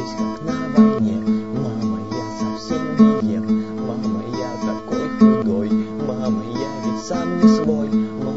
здесь как на войне. Мама, я совсем не ем, мама, я такой худой, мама, я ведь сам не свой.